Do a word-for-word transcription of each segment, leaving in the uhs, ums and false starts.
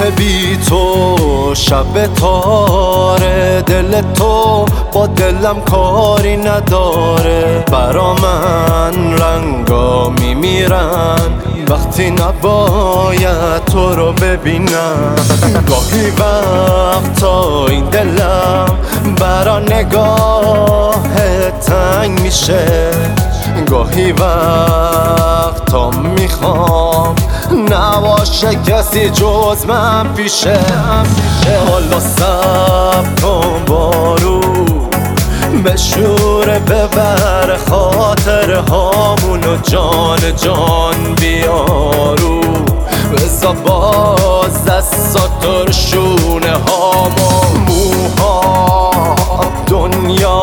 بی تو شب تاره، دل تو با دلم کاری نداره. برا من رنگا میمیرن وقتی نباید تو رو ببینم. گاهی وقتا این دلم برا نگاه تنگ میشه، گاهی وقتا میخوام نباشه کسی جز من پیشه. حالا صبر کن بارو بشوره ببر خاطر هامونو، جان جان بیارو بزا باز دستات رو شونه هامو. موها دنیا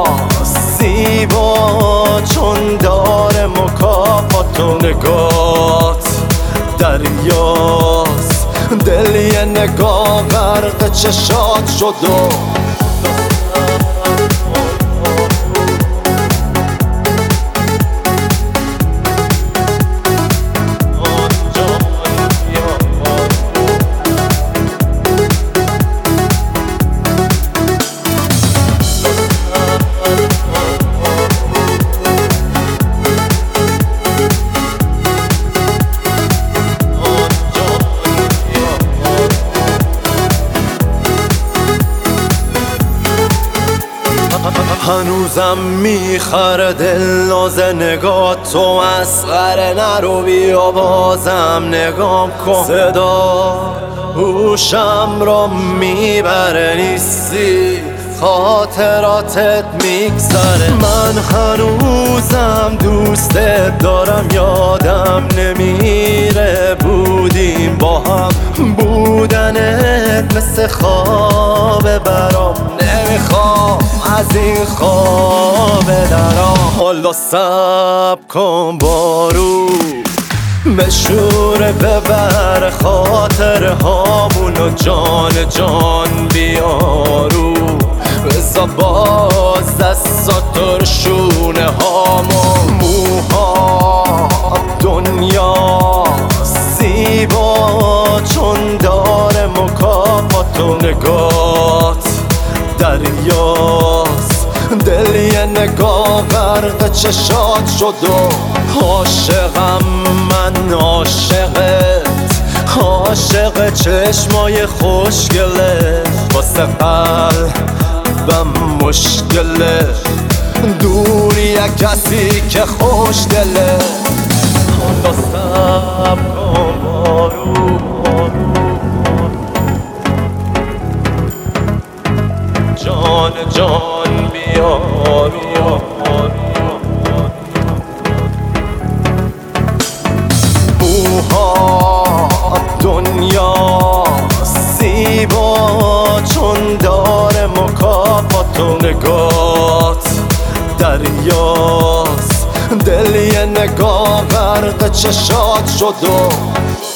زیبا چون داره مکافات و نگات دریاست، دل یه نگاه غرق چشات شد و هنوزم میخره دل ناز نگاه تو، مسخره نرو بیا بازم نگام کن. صدا هوشم رو میبره نیستی، خاطراتت میگذره. من هنوزم دوستت دارم، یادم نمیره بودیم با هم. بودنت مثل خواب برام، نمیخوام از این خواب درام. حالا صبر کن بارو بشوره ببر خاطر هامونو، جان جان بیارو بزا باز دستات رو شونه هامو. موها دنیا زیبا چون داره مکافات و نگات دریاست، دل یه نگاه غرق چشات شد و عاشقم من عاشقت، عاشق چشمای خوشگله. واسه قلبم مشکله دوری یک کسی که خوش دله. حالا صبر کن بارو جان جان بیا بیا. موها دنیا زیبا چون داره مکافات و نگات دریاست، دل یه نگاه غرق چشات شد و